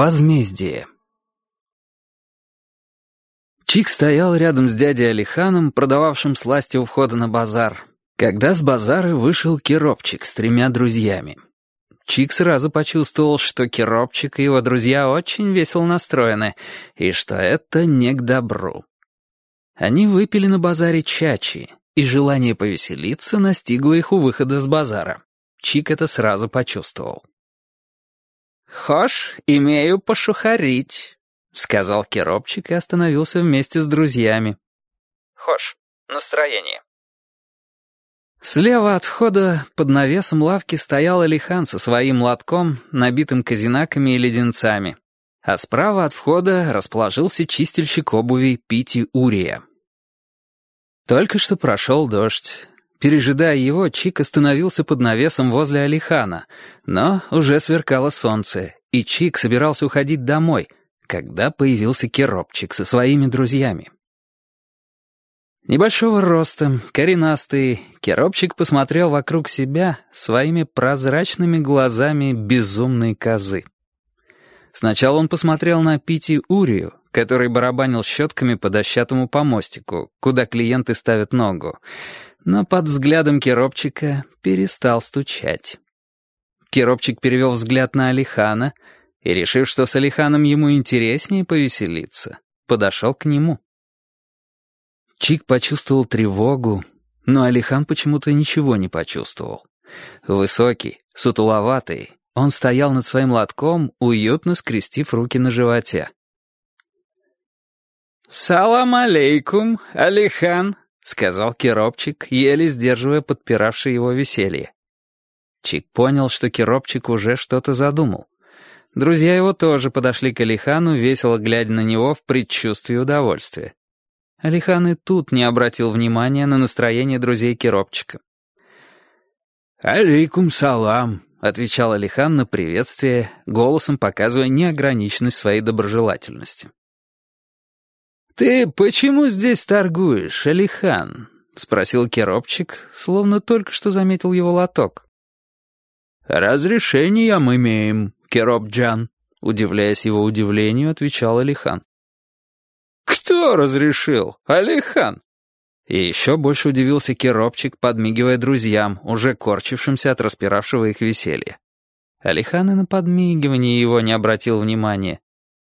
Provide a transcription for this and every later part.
Возмездие. Чик стоял рядом с дядей Алиханом, продававшим сласти у входа на базар, когда с базара вышел Керопчик с 3 друзьями. Чик сразу почувствовал, что Керопчик и его друзья очень весело настроены, и что это не к добру. Они выпили на базаре чачи, и желание повеселиться настигло их у выхода с базара. Чик это сразу почувствовал. «Хошь, имею пошухарить», — сказал Керопчик и остановился вместе с друзьями. «Хошь, настроение». Слева от входа под навесом лавки стоял Алихан со своим лотком, набитым казинаками и леденцами, а справа от входа расположился чистильщик обуви Пити Урия. Только что прошел дождь. Пережидая его, Чик остановился под навесом возле Алихана, но уже сверкало солнце, и Чик собирался уходить домой, когда появился Керопчик со своими друзьями. Небольшого роста, коренастый, Керопчик посмотрел вокруг себя своими прозрачными глазами безумной козы. Сначала он посмотрел на Пити Урию, который барабанил щетками по дощатому помостику, куда клиенты ставят ногу, но под взглядом Керопчика перестал стучать. Керопчик перевел взгляд на Алихана и, решив, что с Алиханом ему интереснее повеселиться, подошел к нему. Чик почувствовал тревогу, но Алихан почему-то ничего не почувствовал. Высокий, сутуловатый, он стоял над своим лотком, уютно скрестив руки на животе. «Салам алейкум, Алихан», — сказал Керопчик, еле сдерживая подпиравшее его веселье. Чик понял, что Керопчик уже что-то задумал. Друзья его тоже подошли к Алихану, весело глядя на него в предчувствии удовольствия. Алихан и тут не обратил внимания на настроение друзей Керопчика. «Алейкум салам», — отвечал Алихан на приветствие, голосом показывая неограниченность своей доброжелательности. «Ты почему здесь торгуешь, Алихан?» — спросил Керопчик, словно только что заметил его лоток. «Разрешение мы имеем, Керопджан», — удивляясь его удивлению, отвечал Алихан. «Кто разрешил, Алихан?» И еще больше удивился Керопчик, подмигивая друзьям, уже корчившимся от распиравшего их веселья. Алихан и на подмигивание его не обратил внимания.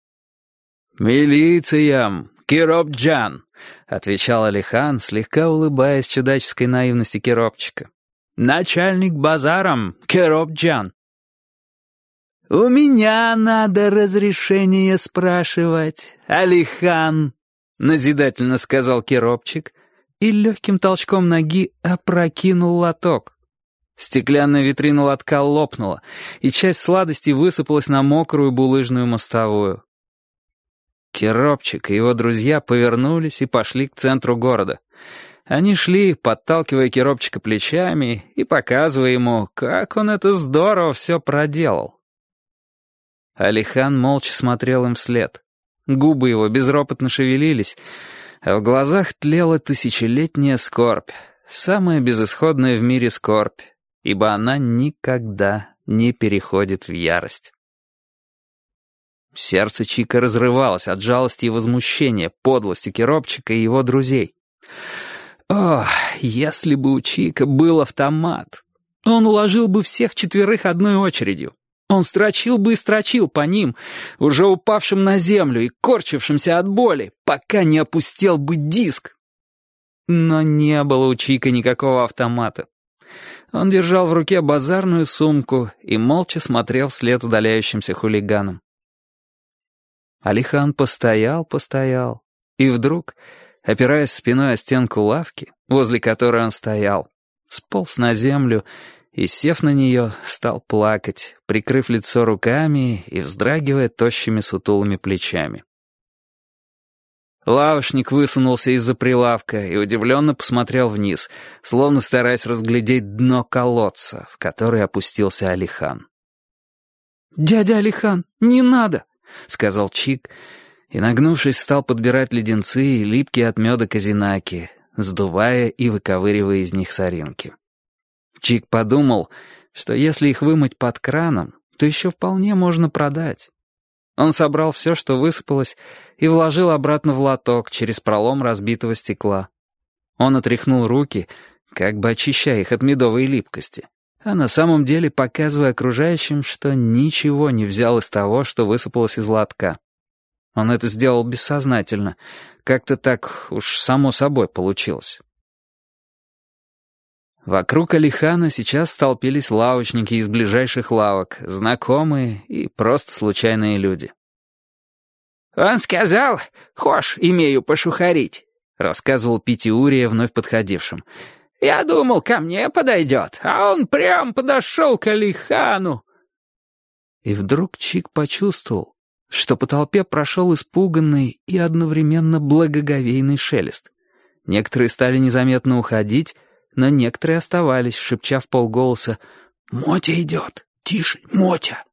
«Милициям, Керопджан», — отвечал Алихан, слегка улыбаясь чудаческой наивности Керопчика. «Начальник базаром, Керопджан». «У меня надо разрешение спрашивать, Алихан», — назидательно сказал Керопчик и легким толчком ноги опрокинул лоток. Стеклянная витрина лотка лопнула, и часть сладостей высыпалась на мокрую булыжную мостовую. Керопчик и его друзья повернулись и пошли к центру города. Они шли, подталкивая Керопчика плечами и показывая ему, как он это здорово все проделал. Алихан молча смотрел им вслед. Губы его безропотно шевелились, а в глазах тлела тысячелетняя скорбь, самая безысходная в мире скорбь, ибо она никогда не переходит в ярость. Сердце Чика разрывалось от жалости и возмущения подлостью Керопчика и его друзей. О, если бы у Чика был автомат! Он уложил бы всех 4 одной очередью. Он строчил бы и строчил по ним, уже упавшим на землю и корчившимся от боли, пока не опустел бы диск. Но не было у Чика никакого автомата. Он держал в руке базарную сумку и молча смотрел вслед удаляющимся хулиганам. Алихан постоял, и вдруг, опираясь спиной о стенку лавки, возле которой он стоял, сполз на землю и, сев на нее, стал плакать, прикрыв лицо руками и вздрагивая тощими сутулыми плечами. Лавочник высунулся из-за прилавка и удивленно посмотрел вниз, словно стараясь разглядеть дно колодца, в который опустился Алихан. «Дядя Алихан, не надо!» — сказал Чик, и, нагнувшись, стал подбирать леденцы и липкие от меда казинаки, сдувая и выковыривая из них соринки. Чик подумал, что если их вымыть под краном, то еще вполне можно продать. Он собрал все, что высыпалось, и вложил обратно в лоток через пролом разбитого стекла. Он отряхнул руки, как бы очищая их от медовой липкости, а на самом деле показывая окружающим, что ничего не взял из того, что высыпалось из лотка. Он это сделал бессознательно, как-то так уж само собой получилось. Вокруг Алихана сейчас столпились лавочники из ближайших лавок, знакомые и просто случайные люди. «Он сказал, хошь, имею пошухарить», — рассказывал Питиурия вновь подходившим. «Я думал, ко мне подойдет, а он прям подошел к Алихану». И вдруг Чик почувствовал, что по толпе прошел испуганный и одновременно благоговейный шелест. Некоторые стали незаметно уходить, но некоторые оставались, шепча вполголоса: «Мотя идет! Тише, Мотя!»